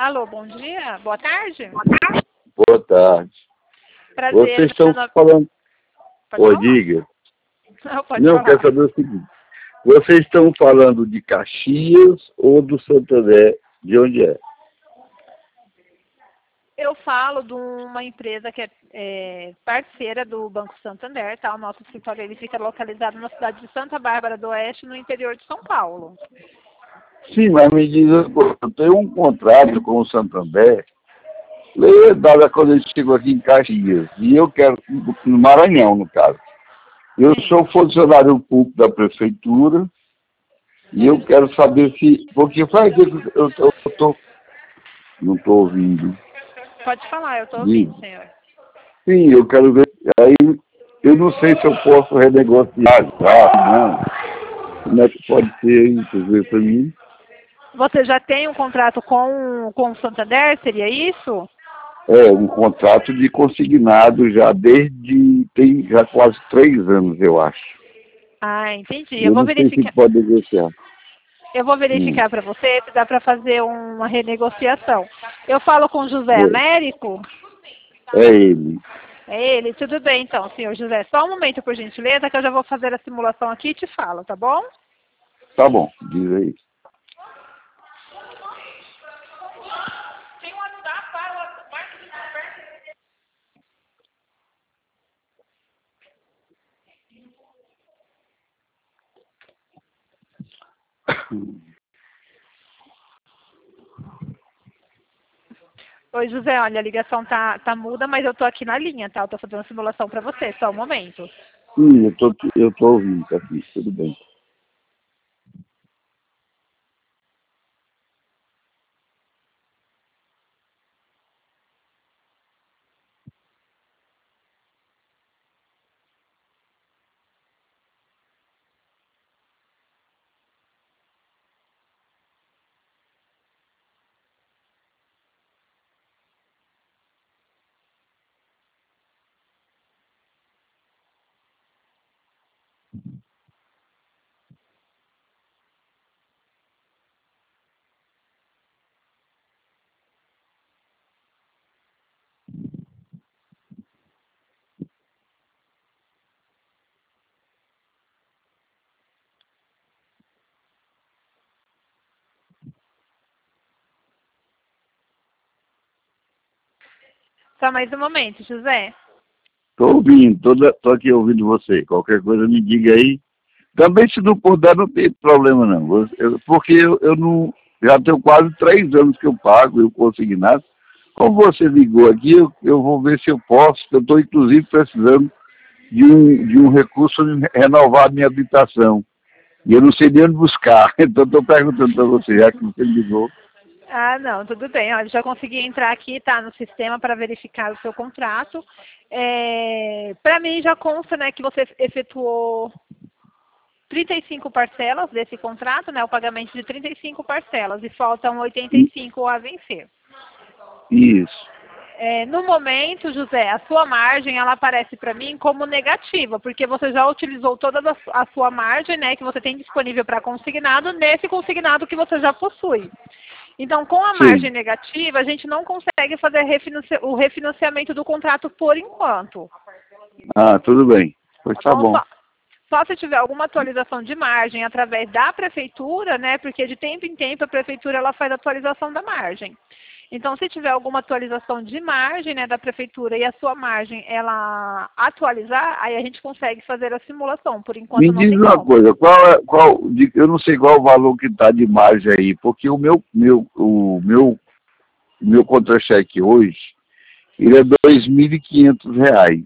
Alô, bom dia, boa tarde. Boa tarde. Prazer. Vocês estão falando... Pode diga. Não, pode Não, falar. quero saber o seguinte. Vocês estão falando de Caxias ou do Santander? De onde é? Eu falo de uma empresa que é parceira do Banco Santander, tá? O nosso escritório ele fica localizado na cidade de Santa Bárbara do Oeste, no interior de São Paulo. Sim, mas me diz, eu tenho um contrato com o Santander, dada quando ele chegou aqui em Caxias, e eu quero, no Maranhão, no caso. Eu sou funcionário público da prefeitura, e eu quero saber se... Porque faz tempo que não estou ouvindo. Pode falar, eu estou ouvindo, senhor. Sim, eu quero ver. Aí eu não sei se eu posso renegociar já, não. Como é que pode ser aí, você vê para mim? Você já tem um contrato com o Santander, seria isso? É, um contrato de consignado já tem já quase 3 anos, eu acho. Ah, entendi. Eu não sei se pode negociar. Eu vou verificar para você se dá para fazer uma renegociação. Eu falo com o José Américo? É ele. É ele? Tudo bem então, senhor José. Só um momento, por gentileza, que eu já vou fazer a simulação aqui e te falo, tá bom? Tá bom, diz aí. Oi, José, olha, a ligação tá muda, mas eu tô aqui na linha, tá? Eu tô fazendo a simulação para você, só um momento. Sim, eu tô ouvindo, tá aqui, tudo bem. Só mais um momento, José. Tô ouvindo, tô aqui ouvindo você. Qualquer coisa me diga aí. Também se não puder, não tem problema não. Porque eu não. Já tenho quase 3 anos que eu pago, eu consignado. Como você ligou aqui, eu vou ver se eu posso. Eu estou inclusive precisando de um recurso de renovar a minha habitação. E eu não sei nem onde buscar. Então estou perguntando para você, já que você ligou. Ah, não, tudo bem. Olha, já consegui entrar aqui, tá, no sistema para verificar o seu contrato. Para mim já consta, né, que você efetuou 35 parcelas desse contrato, né, o pagamento de 35 parcelas e faltam 85 a vencer. Isso. No momento, José, a sua margem, ela aparece para mim como negativa, porque você já utilizou toda a sua margem, né, que você tem disponível para consignado, nesse consignado que você já possui. Então, com a margem negativa, a gente não consegue fazer o refinanciamento do contrato por enquanto. Ah, tudo bem. Pois tá bom. Só se tiver alguma atualização de margem através da prefeitura, né? Porque de tempo em tempo a prefeitura ela faz atualização da margem. Então, se tiver alguma atualização de margem, né, da prefeitura e a sua margem ela atualizar, aí a gente consegue fazer a simulação. Por enquanto Me não diz tem uma como. coisa, eu não sei qual o valor que está de margem aí, porque o meu contra-cheque hoje, ele é R$ 2.500.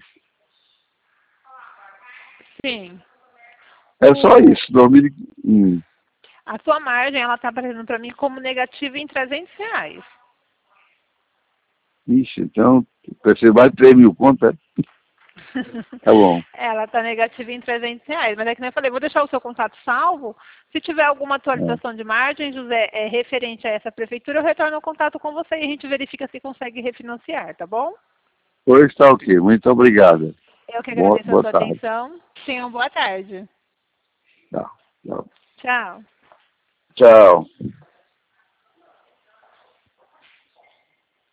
Sim. É só isso, 2.500. A sua margem ela está aparecendo para mim como negativa em R$ 300. Ixi, então, você vai 3.000 conto, é? Tá bom. Ela está negativa em R$ 300, mas é que nem eu falei, vou deixar o seu contato salvo. Se tiver alguma atualização de margem, José, referente a essa prefeitura, eu retorno o contato com você e a gente verifica se consegue refinanciar, tá bom? Pois tá ok, muito obrigado. Eu que agradeço a Boa sua tarde. atenção. Tenha uma boa tarde. Tchau. Tchau. Tchau. Tchau.